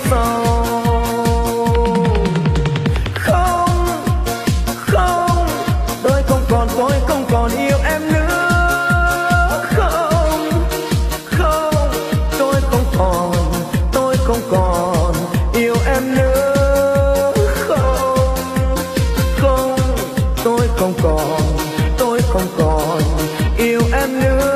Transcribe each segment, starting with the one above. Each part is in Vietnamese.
sau. Không, không, tôi không còn yêu em nữa. Không, không, tôi không còn yêu em nữa. Không, không, tôi không còn yêu em nữa.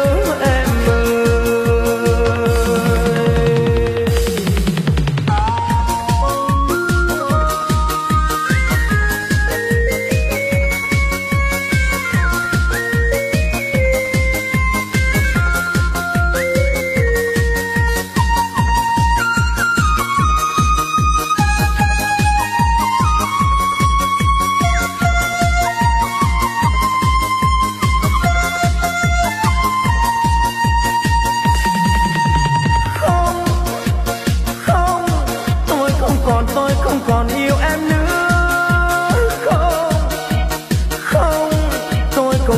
Tôi không còn yêu em nữa. Không, không, tôi không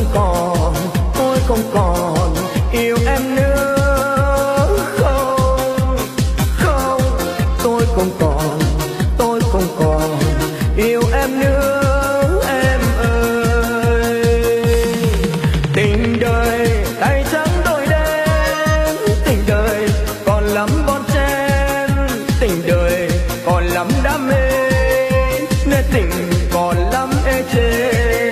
còn yêu em nữa. Không, không, tôi không còn yêu em nữa em ơi. Tình đời tay trắng đôi đen, tình đời còn lắm bon chen, tình đời còn lắm đam mê, nên tình còn lắm ê chê.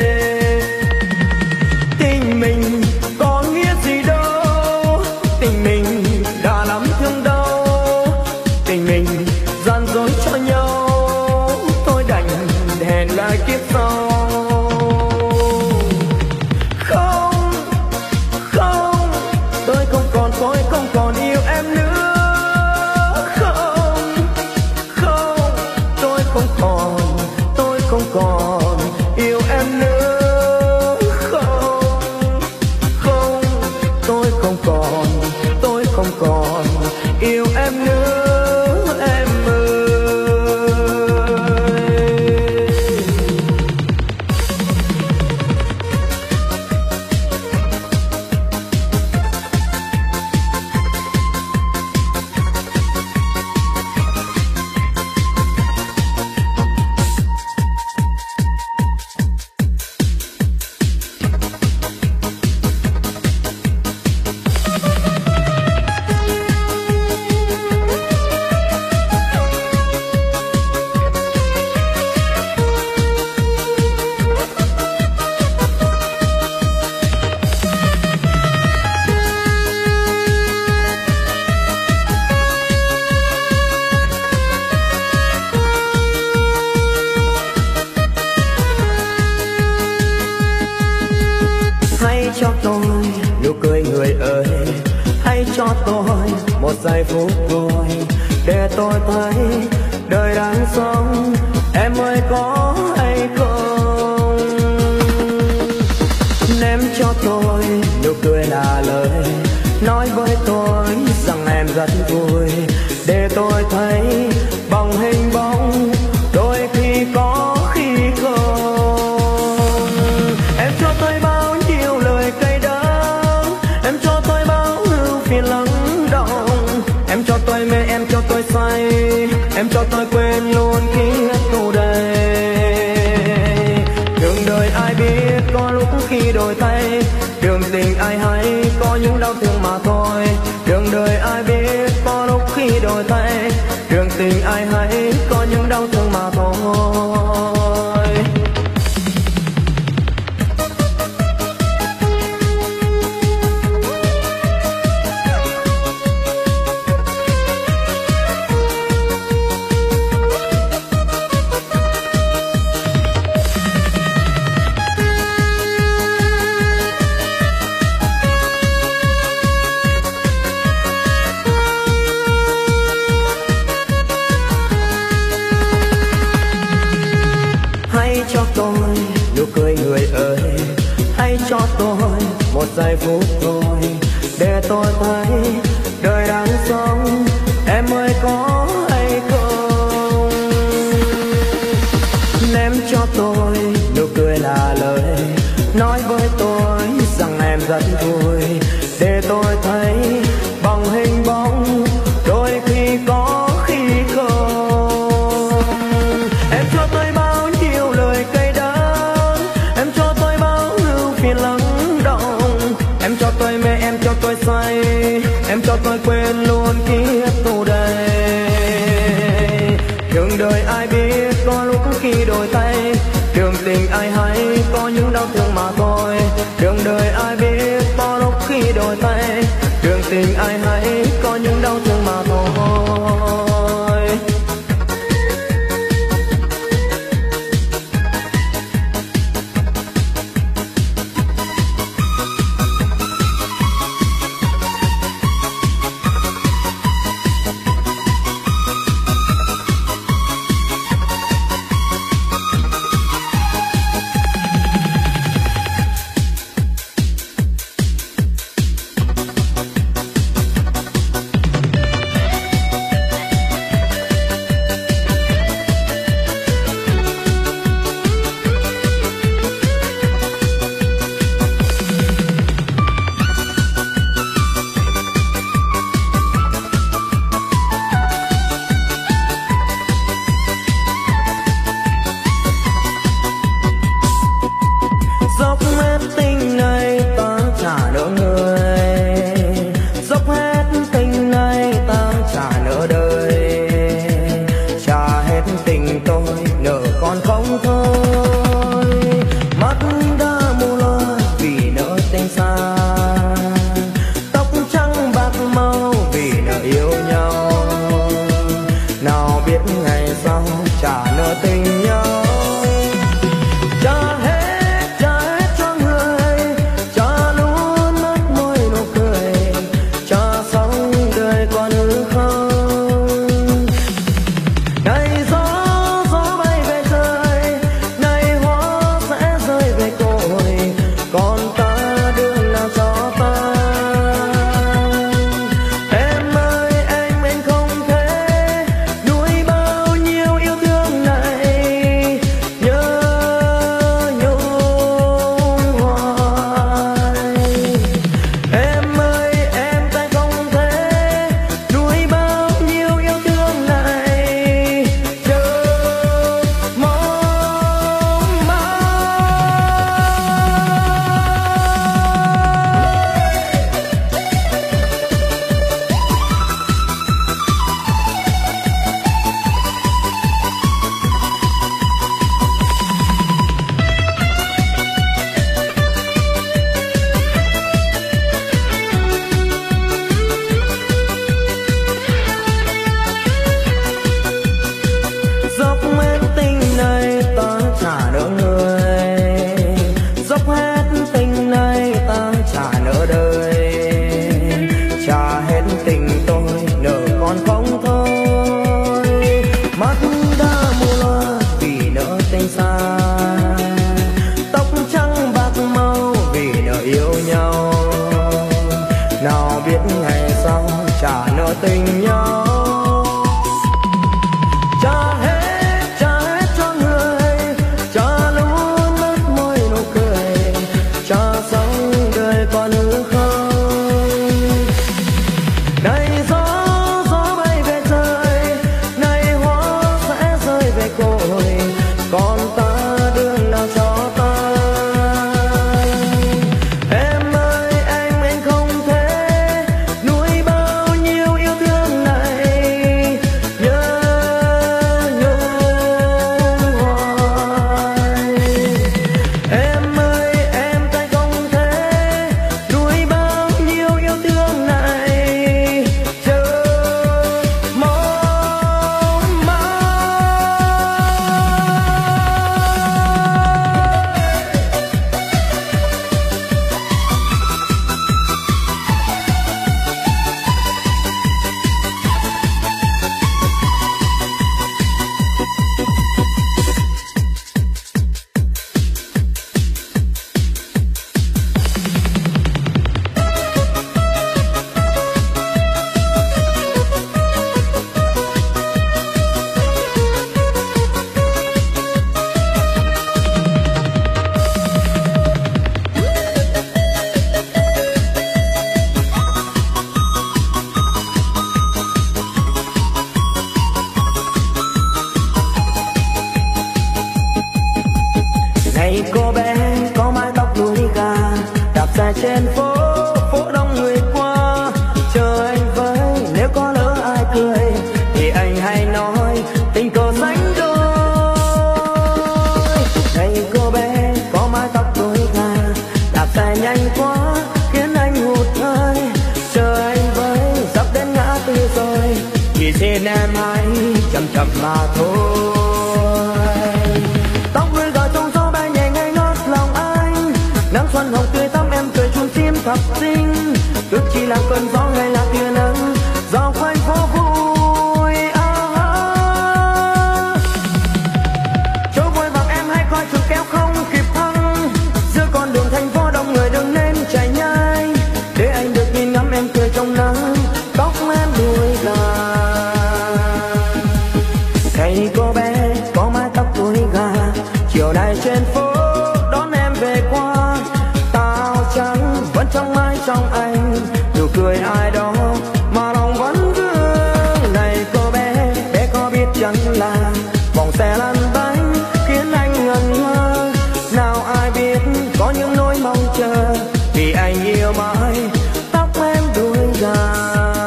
Tình mình có nghĩa gì đâu, tình mình đã lắm thương đau, tình mình gian dối cho nhau, tôi đành hẹn lại kiếp sau. Không, không, tôi không còn yêu em nữa. Tôi không còn yêu em nữa. Không, không, tôi không còn yêu em nữa em ơi. Hãy cho tôi nụ cười người ơi, hãy cho tôi một giây phút vui để tôi thấy đời đang sống. Em ơi có hay không? Ném cho tôi nụ cười là lời nói với tôi rằng em rất vui, để tôi thấy bằng hình bóng đôi khi có khi không. Em cho tôi bao nhiêu lời cay đắng, em cho tôi bao ưu phiền lắng đọng, em cho tôi mê, em cho tôi say, em cho tôi quên luôn ký ức tù đầy. Đường đời ai biết có lúc khi đổi thay, đường tình ai hay có những đau thương mà thôi. Đường đời ai biết có lúc khi đổi thay, đường tình ai hay có những đau thương mà thôi. Hãy cho tôi nụ cười người ơi, hãy cho tôi một giây phút thôi để tôi thấy đời đang sống. Em ơi có hay không? Ném cho tôi nụ cười là lời nói với tôi rằng em rất vui, để tôi thấy bằng hình bóng đôi khi có khi không. cho tôi quên luôn kiếp thù đây. Đường đời ai biết có lúc khi đổi thay, đường tình ai hay có những đau thương mà thôi. Đường đời ai biết có lúc khi đổi thay, đường tình ai hay có những đau thương mà thôi. trên phố phố đông người qua chờ anh nhanh quá khiến anh hụt hơi. Chờ anh với sắp đến ngã tư rồi, chỉ xin em hãy chậm chậm mà thôi. Tóc rơi gợi trong gió bay nhẹ ngây ngất lòng anh, nắng xuân hồng tươi tắm em cười chuông chim thập sinh. Ước chỉ là cơn gió hay là tia nắng gió quanh phố vui. Chỗ vội vàng em hãy coi chuột kéo không kịp thăng, giữa con đường thành phố đông người đừng nên chạy nhanh, để anh được nhìn ngắm em cười trong nắng tóc em đuôi gà. Thấy cô bé có mái tóc đuôi gà, chiều nay trên phố đón em về qua. Tao trắng vẫn trong mái trong anh, nụ cười ai đó mà lòng vẫn vương. Này cô bé có biết chẳng là vòng xe lăn bánh khiến anh ngẩn ngơ. Nào ai biết có những nỗi mong chờ, vì anh yêu mãi tóc em đuôi gà.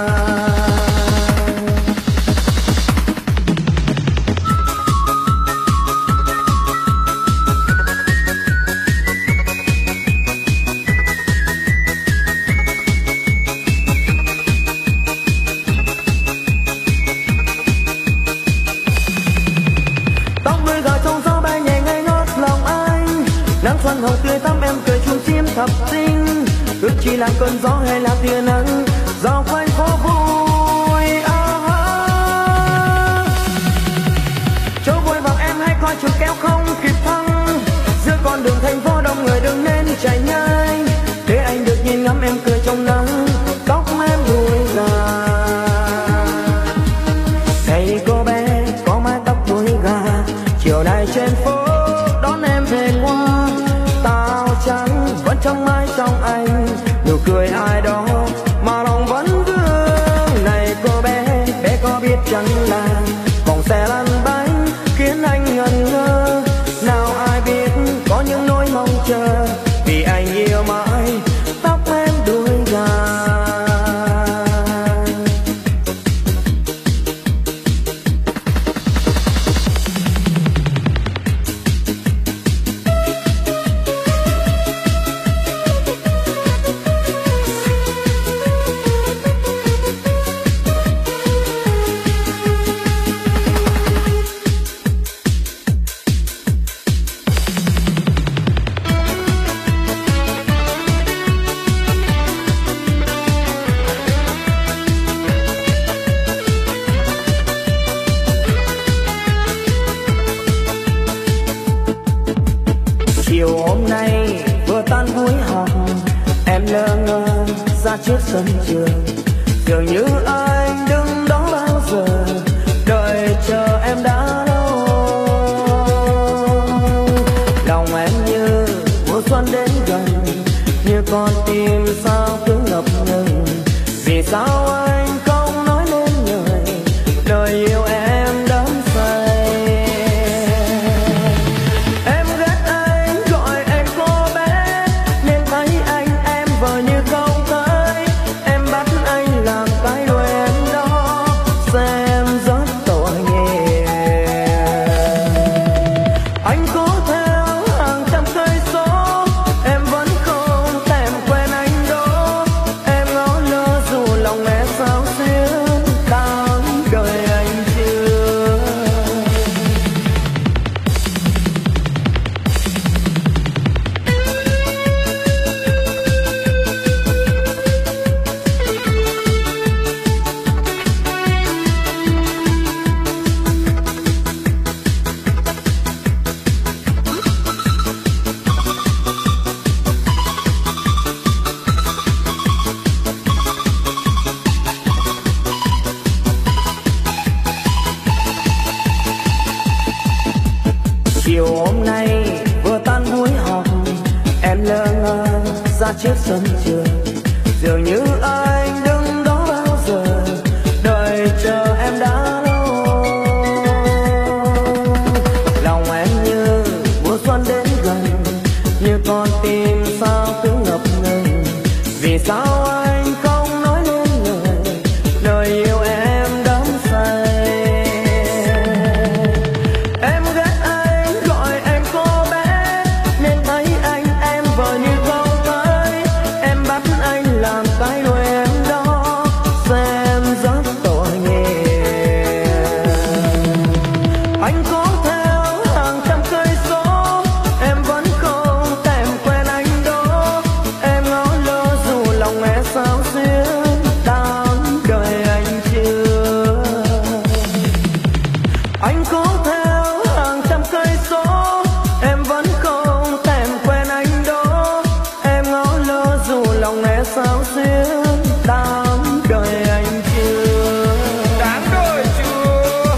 Xuân hồng tươi tắm em cười chuông chim thập sinh. Ước chỉ là cơn gió hay là tia nắng gió quanh phố vui. Chỗ vội vàng em hãy coi chuột kéo không kịp thăng, giữa con đường thành phố đông người đừng nên chạy nhanh, để anh được nhìn ngắm em cười trong nắng tóc em đuôi gà. Thấy cô bé có mái tóc đuôi gà, chiều nay trên phố đón em về qua. Tao trắng vẫn trong mái trong anh, nụ cười ai đó mà lòng vẫn vương. Này cô bé có biết chẳng là vòng xe lăn bánh khiến anh ngẩn ngơ. Nào ai biết có những nỗi mong chờ, vì anh yêu mãi tóc em đuôi gà. Chiều hôm nay vừa tan buổi học, em lơ ngơ ra trước sân trường. Dường như anh đứng đó bao giờ, đợi chờ em đã lâu. Lòng em như mùa xuân đến gần, như con tim sao cứ ngập ngừng. Vì sao anh không nói nên lời yêu em đắm say. Chiều hôm nay vừa tan buổi học, em lơ ngơ ra trước sân trường. Dường như anh đứng đó bao giờ, đợi chờ em đã lâu. Lòng em như mùa xuân đến gần, như con tim sao cứ ngập ngừng. Vì sao anh không nói nên lời yêu em đắm say. Em ghét anh gọi em cô bé, nên thấy anh em vờ như không thấy. sao xuyến đáng đời anh chưa, đáng đời chưa.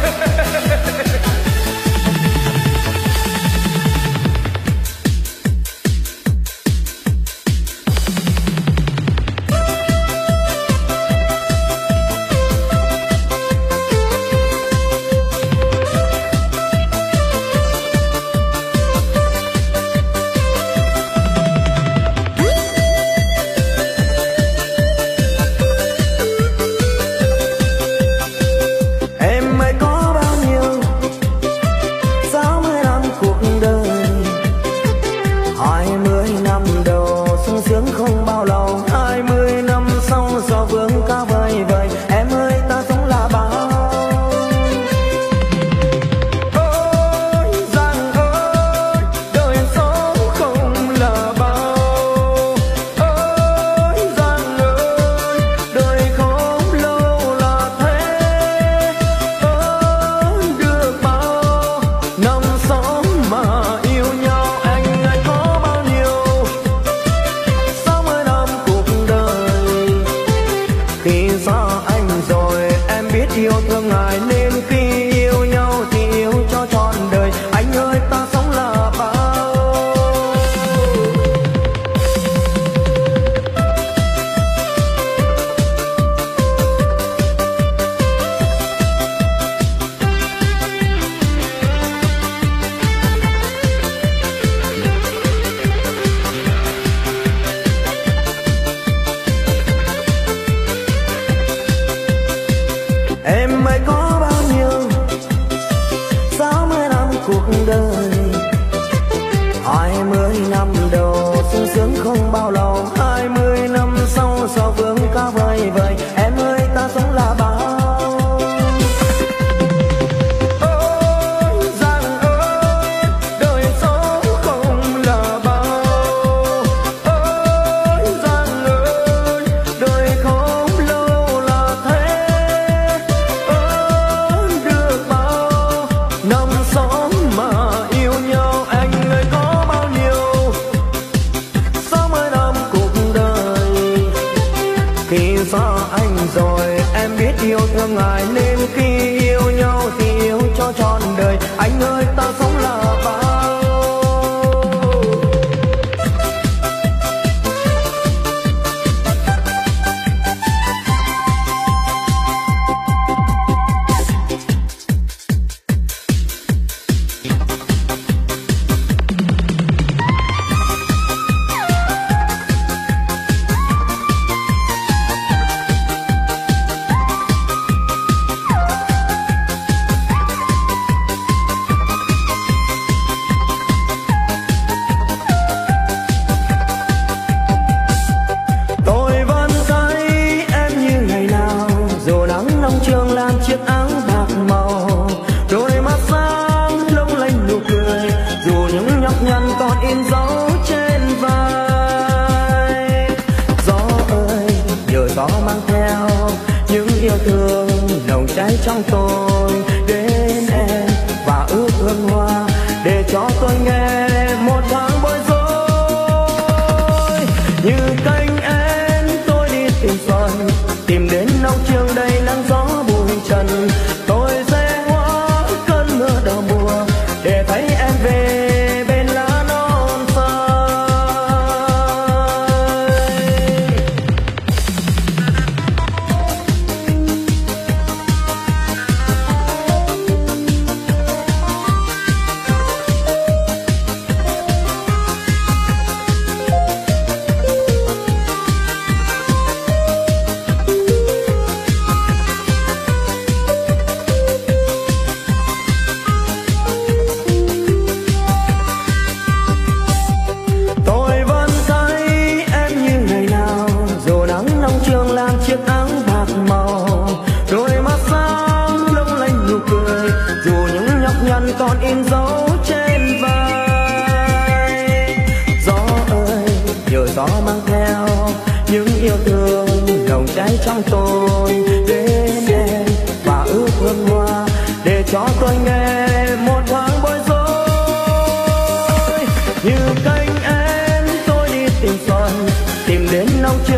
còn in dấu trên vai. Gió ơi, nhờ gió mang theo những yêu thương lòng cháy trong tôi đến em và ước hương hoa để cho tôi nghe một thoáng bối rối. Như cánh én tôi đi tìm xuân, tìm đến nông trường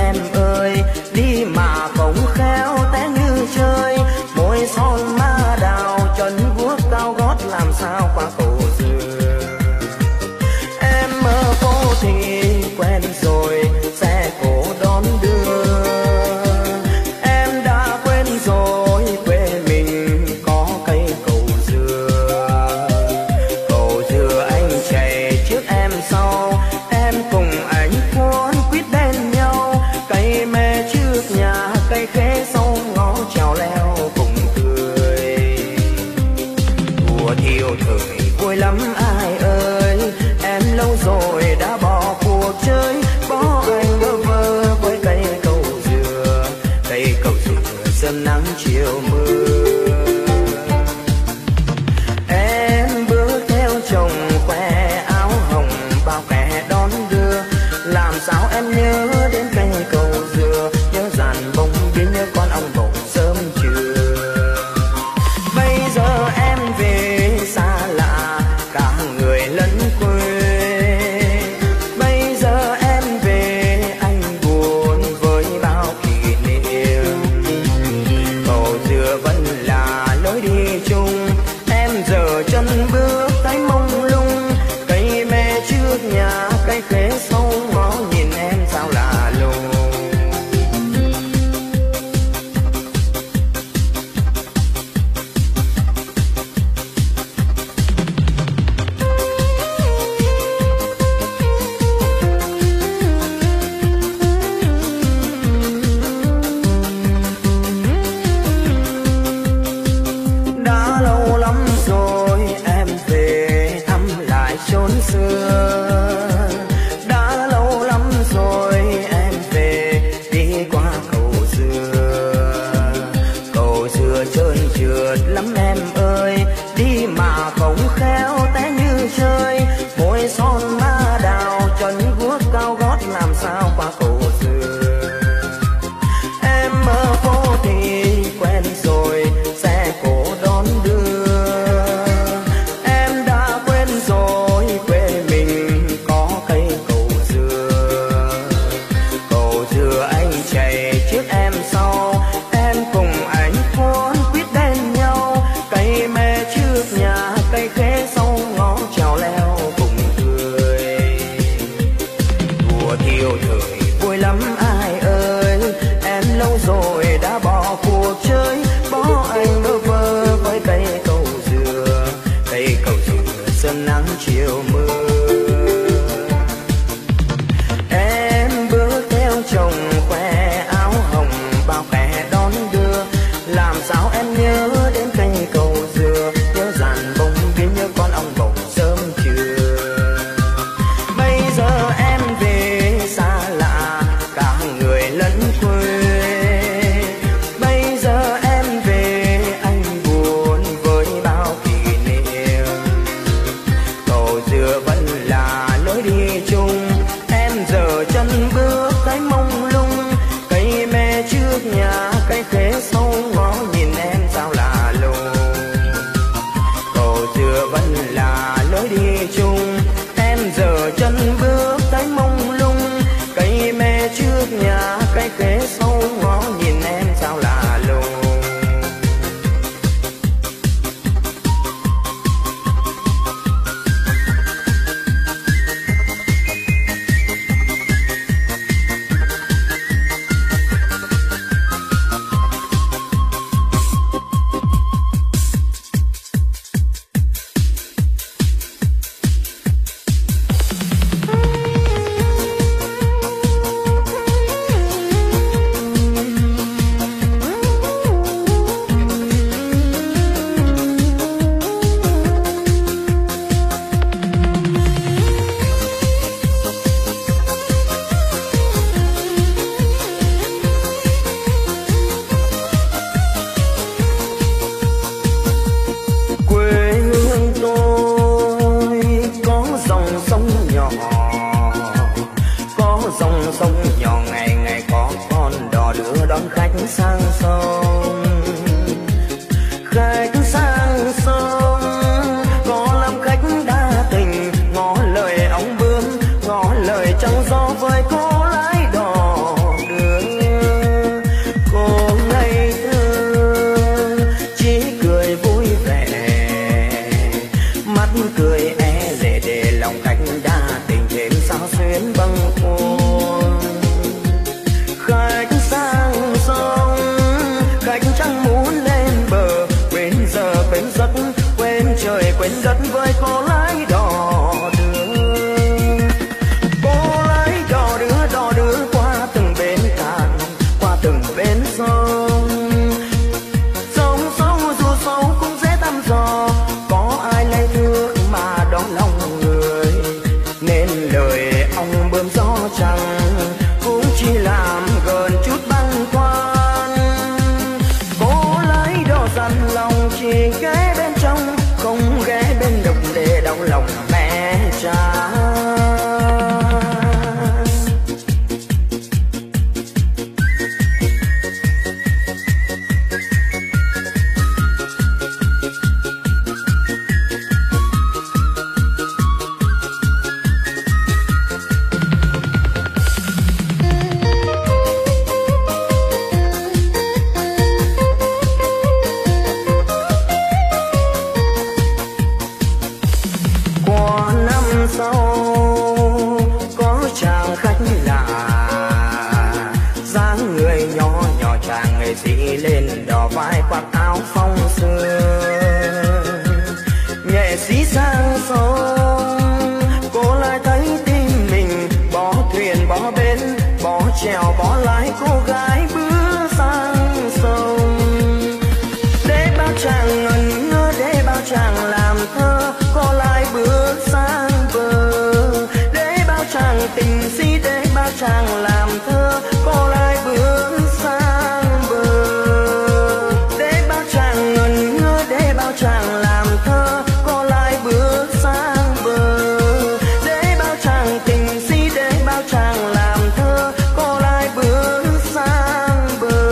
em ơi, đi mà không khéo té như chơi, môi son má đào chân guốc cao gót làm sao qua cầu dừa. Em mơ phố thì quen rồi, xe cổ đón đưa, em đã quên rồi quê mình có cây cầu dừa. Cầu dừa anh chạy trước em sau, em cùng anh cuốn quýt bên nhau, cây mê trước nhà cây khế sau ngõ trèo leo cùng cười. Đùa thiêu thời vui lắm ai ơi, em lâu rồi đã bỏ cuộc chơi, bỏ anh bơ vơ với cây cầu dừa. Cây cầu dừa sớm nắng chiều mưa, em bước theo chồng khoe áo hồng bao kẻ đón đưa. Làm sao em nhớ đến cây cầu dừa, nhớ dàn bông biến nhớ con ong bầu sớm trưa. Bây giờ em về xa lạ cả người lẫn quê, bây giờ em về anh buồn với bao kỷ niệm. Cầu dừa vẫn là lối đi chung, em giờ chân bước thấy mông lung, cây me trước nhà cây khế sau ngó nhìn em sao lạ lùng. Đã lâu lắm rồi em về thăm lại chốn xưa, đã lâu lắm rồi em về đi qua cầu dừa. Cầu dừa trơn trượt lắm em ơi, đi mà không khéo té như chơi, môi son má đào chân guốc cao gót làm sao qua cầu dừa. Em mơ phố thì quen rồi, xe cổ đón đưa, em đã quên rồi quê mình có cây cầu dừa. Cầu dừa anh chạy trước em sau, em cùng anh cuốn quýt bên nhau, cây me trước nhà cây khế sau ngõ trèo leo cùng cười. Đùa thiêu thời vui lắm ai ơi, em lâu rồi đã bỏ cuộc chơi, bỏ anh bơ vơ với cây cầu dừa. Cây cầu dừa sớm nắng chiều mưa, em bước theo chồng khoe áo hồng bao kẻ đón đưa. Làm sao em nhớ đến cây cầu dừa, nhớ dàn bông biến nhớ con ong bầu sớm trưa. Bây giờ em về xa lạ cả người lẫn quê, bây giờ em về anh buồn với bao kỷ niệm. Cầu dừa vẫn là lối đi chung, em giờ chân bước thấy mông lung, cây me trước nhà cây khế sau ngó nhìn em sao lạ lùng. Cầu dừa vẫn là lối đi chung, em giờ chân bước thấy mông lung, cây me trước nhà cây khế sau ngó nhìn em sao lạ lùng. người dĩ lên đỏ vai quạt áo phong sương nhẹ xí sang sông. Cô lại thấy tim mình bỏ thuyền bỏ bến bỏ chèo bỏ lái cô gái bước sang sông. Để bao chàng ngẩn ngơ để bao chàng làm thơ cô lại bước sang bờ. Để bao chàng tình si để bao chàng làm thơ cô lại bước sang bờ. Để bao chàng ngẩn ngơ để bao chàng làm thơ cô lại bước sang bờ. Để bao chàng tình si để bao chàng làm thơ cô lại bước sang bờ.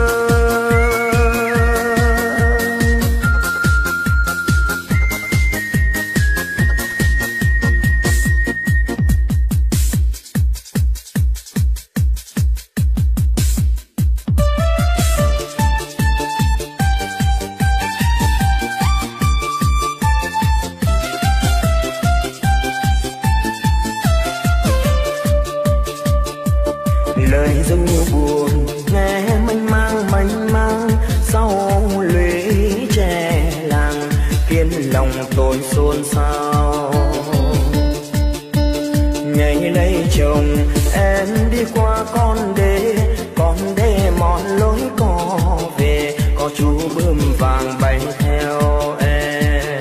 Lời ru buồn nghe mênh mang sau lũy tre làng khiến lòng tôi xôn xao. Nhảy lấy chồng em đi qua con đê mòn lối cò về có chú bướm vàng bay theo em.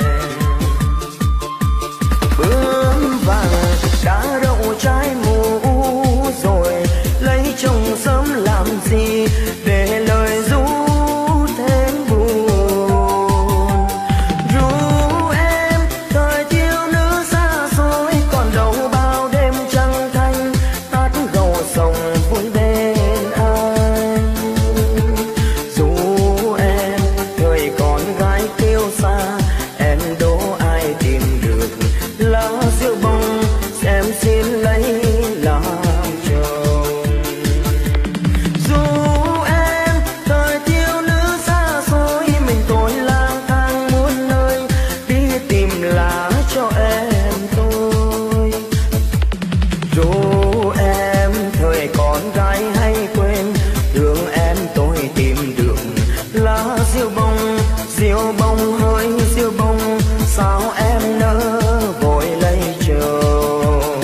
Bướm vàng đã đậu trái mù rồi lấy chồng sớm làm gì để lời ru thêm buồn. Ru em thời thiếu nữ xa xôi còn đâu bao đêm trăng thanh tát gầu sông vui bên anh. Ru em thời con gái kêu xa em đố ai tìm được lá rượu bông em xin lấy làm chồng. Dù em thời thiếu nữ xa xôi mình tôi lang thang muôn nơi đi tìm lá cho em tôi. Dù em thời con gái hay quên thương em tôi tìm được lá rượu bông hơi rượu bông sao em nỡ vội lấy chồng.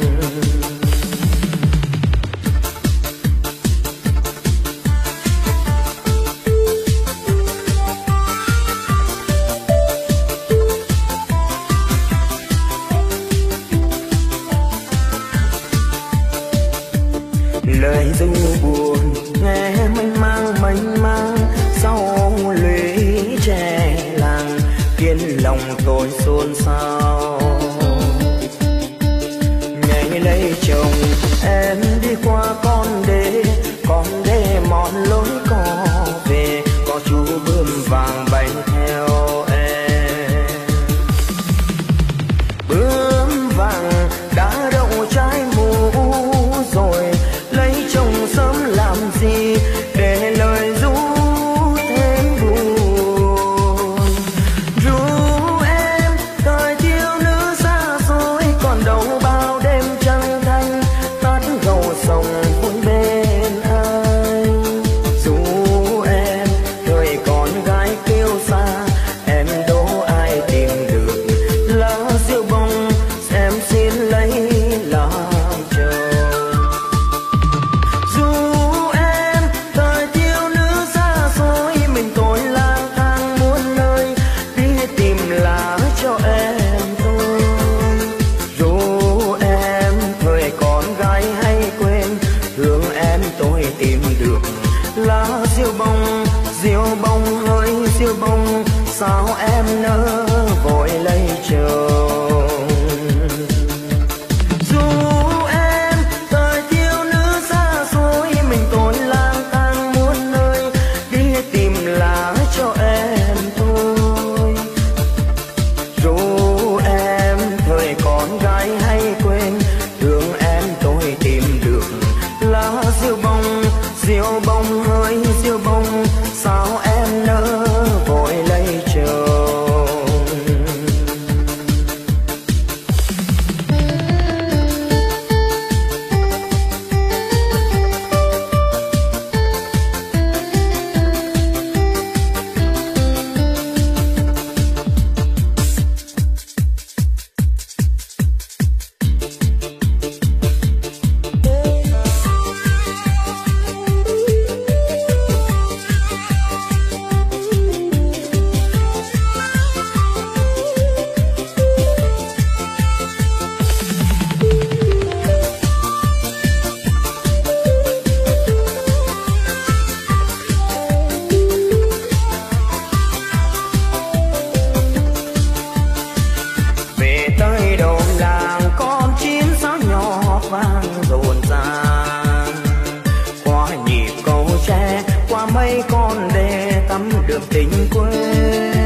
Lời ru buồn nghe mênh mang sau lũy tre làng khiến lòng tôi xôn xao. Nhảy lấy chồng em đi qua con đê mòn lối cò về có chú bướm vàng bay theo em. Bướm vàng đã đậu trái mù rồi lấy chồng sớm làm gì để lời ru thêm buồn. Ru em thời thiếu nữ xa xôi còn đâu bao đêm trăng thanh tát gầu sông vui bên anh. Ru em thời con gái kêu xa em đố ai tìm được lá rượu bông em xin lấy làm chồng. Dù em thời thiếu nữ xa xôi mình tôi lang thang muôn nơi đi tìm lá cho em tôi. Dù em thời con gái hay quên thương em tôi tìm được lá rượu bông hơi rượu bông sao em nỡ vội lấy chồng. Dù em thời thiếu nữ xa xôi mình tôi lang thang muôn nơi đi tìm lá cho em tôi. Dù em thời con gái hay quên thương em tôi tìm được lá rượu bông hơi rượu bông sao em nỡ vội lấy chồng. tre qua mấy con đê tắm đường tình quê.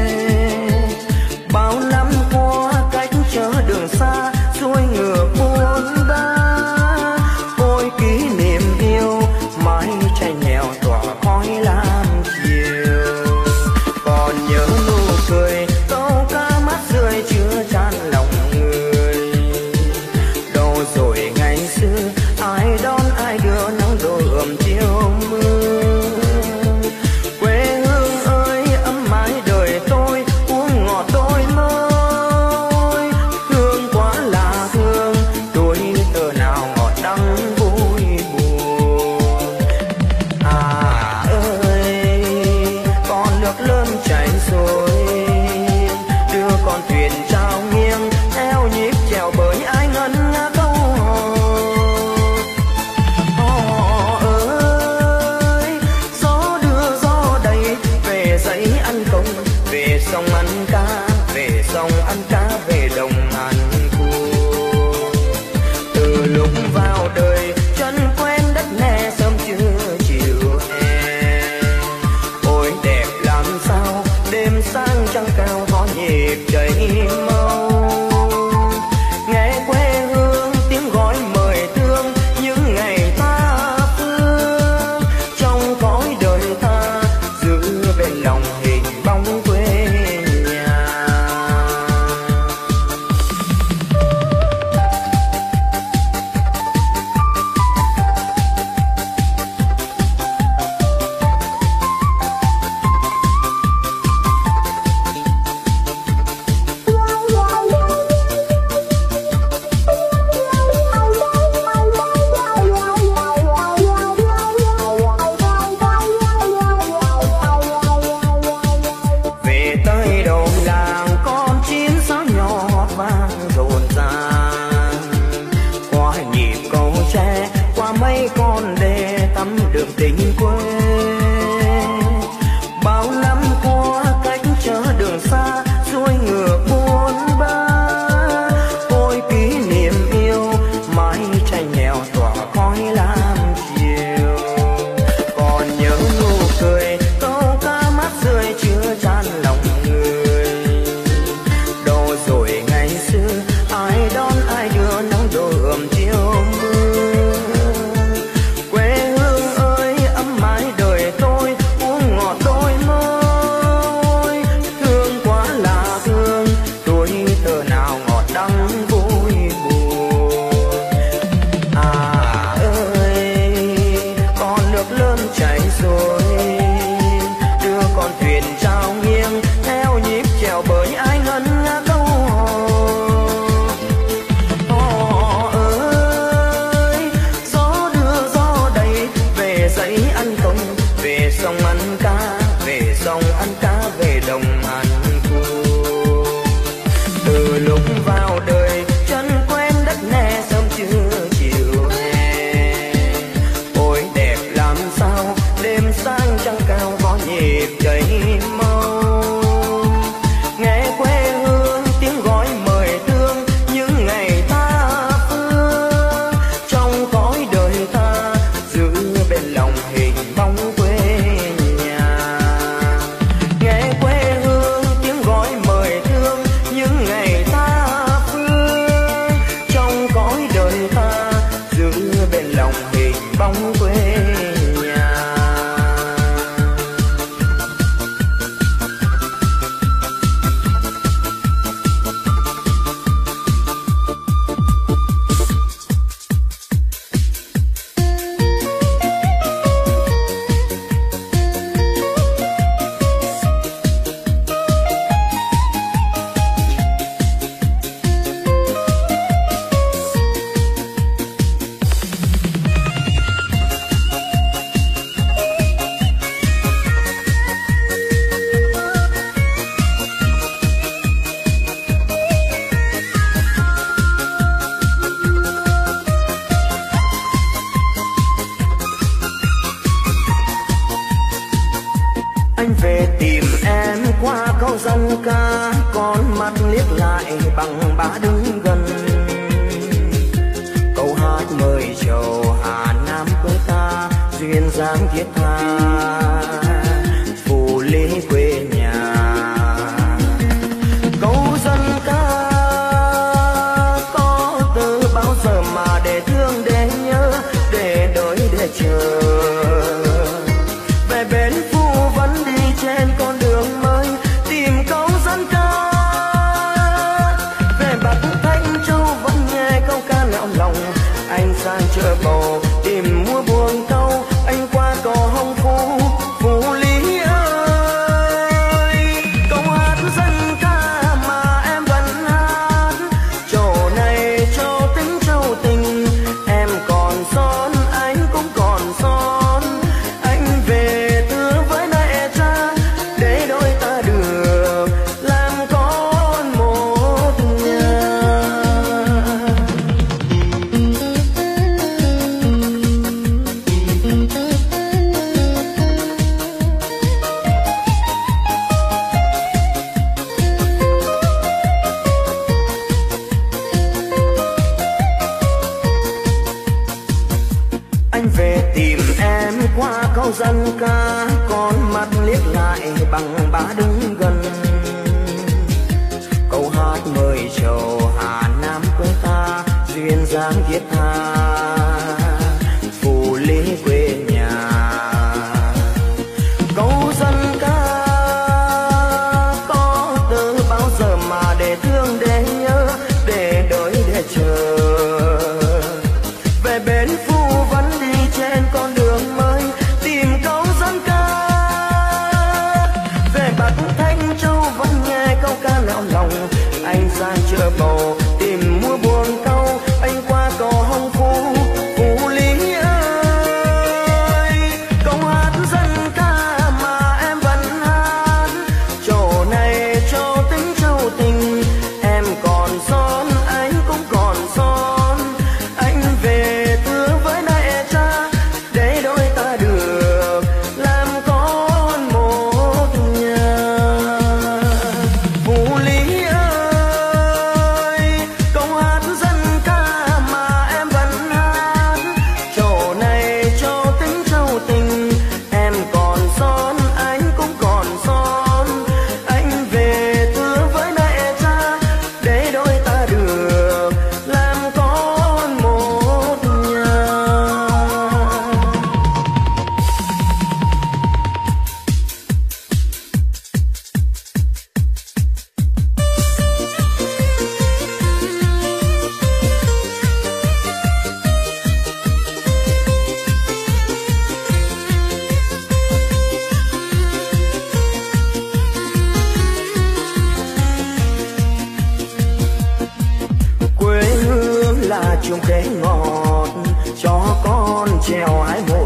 Bao năm qua cách chở đường xa xuôi ngược buôn ba, ôi kỷ niệm yêu mái chai nghèo tỏa khói lam chiều. Còn nhớ nụ cười câu ca mắt rơi chưa chan lòng người. Đâu rồi ngày xưa ai đón ai đưa nắng đôi ươm chiều mưa. Quê hương ơi ấm mãi đời tôi uống ngọt đôi môi. Thương quá là thương đôi tờ nào ngọt đắng vui buồn. À ơi con nước lớn chảy xuôi, đưa con thuyền trao nghiêng theo nhịp chèo bởi ai ngân nga câu hò ơi. Gió đưa gió đầy về dãy ăn công, về sông ăn cá, về sông ăn cá, về đồng ăn cua. Từ lúc vào đời chân quen đất nè sớm trưa chiều hè. Ôi đẹp làm sao đêm sáng trăng cao có nhịp chảy mau. Nghe quê hương tiếng gọi mời thương những ngày ta phương. Trong cõi đời ta giữ bên lòng hình bóng quê nhà. Về tới đầu làng con chim sáo nhỏ hót vang rộn ràng. Qua nhịp cầu tre qua mấy con đê tắm đường tình quê. Bao năm qua cách chở đường xa xuôi ngược buôn ba, ôi kỷ niệm yêu mái chai nghèo tỏa khói lam chiều. Còn nhớ nụ cười câu ca mắt rơi chưa chan lòng người. Đâu rồi ngày xưa ai đón ai đưa nắng đôi ươm chiều mưa. Quê hương ơi ấm mãi đời tôi uống ngọt đôi môi. Thương quá là thương đôi tờ nào ngọt đắng vui buồn. À ơi con nước lớn chảy xuôi, đưa con thuyền trao nghiêng theo nhịp chèo bởi ai ngân nga câu hò ơi. Gió đưa gió đầy về dãy ăn công, về sông ăn cá, về sông ăn cá, về đồng ăn cua. Từ lúc vào đời chân quen đất nè sớm trưa chiều hè. Ôi đẹp làm sao đêm sáng trăng cao có nhịp chảy mau. Nghe quê hương tiếng gọi mời thương những ngày ta phương. Trong cõi đời ta giữ bên lòng hình bóng quê nhà. Nghe quê hương tiếng gọi mời thương những ngày ta phương. Trong cõi đời ta giữ bên lòng hình bóng quê nhà. Anh về tìm em qua câu dân ca, con mắt liếc lại bằng bã đứng gần. Câu hát mời chầu Hà Nam quê ta duyên dáng thiết tha phù lý quê nhà. Câu dân ca có từ bao giờ mà để thương để nhớ để đợi để chờ. Về bến Phú vẫn đi trên con đường mới tìm câu dân ca. Về Bắc Thanh Châu vẫn nghe câu ca nẻo lòng. Anh sang chợ bầu tìm mua buồng câu. Anh qua cầu Hồng Phú Phú Lý ơi. Câu hát dân ca mà em vẫn hát. Chỗ này châu tính châu tình. Em còn son anh cũng còn son. Anh về thưa với mẹ cha để đôi ta được làm con một nhà. Anh về tìm em qua câu dân ca, con mắt liếc lại bằng bá đứng gần. Câu hát mời chầu Hà Nam quê ta, duyên dáng thiết tha phù lý quê nhà. Câu dân ca có từ bao giờ mà để thương để nhớ để đợi để chờ. Về bến Phú vẫn đi trên con đường mới tìm câu dân ca. Về Bắc Thanh Châu vẫn nghe câu ca nẻo lòng. Anh sang chợ bầu tìm mua buồng câu. Anh qua cầu Hồng Phú Phú Lý ơi. Câu hát dân ca mà em vẫn hát. Chỗ này châu tính châu tình. Em còn son anh cũng còn son. Anh về thưa với mẹ cha để đôi ta được làm con một nhà. Phú Lý ơi, câu hát dân ca mà em vẫn hát. Chỗ này châu tính châu tình. Em còn son anh cũng còn son. Anh về thưa với mẹ cha để đôi ta được làm con một nhà. Quê hương là chùm khế ngọt cho con trèo hái mộ